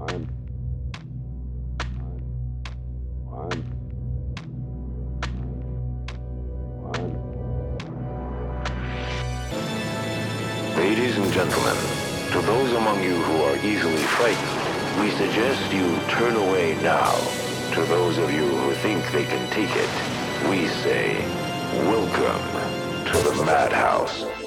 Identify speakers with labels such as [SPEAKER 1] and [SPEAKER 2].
[SPEAKER 1] Ladies and gentlemen, to those among you who are easily frightened, we suggest you turn away now. To those of you who think they can take it, we say, welcome to the Madhouse.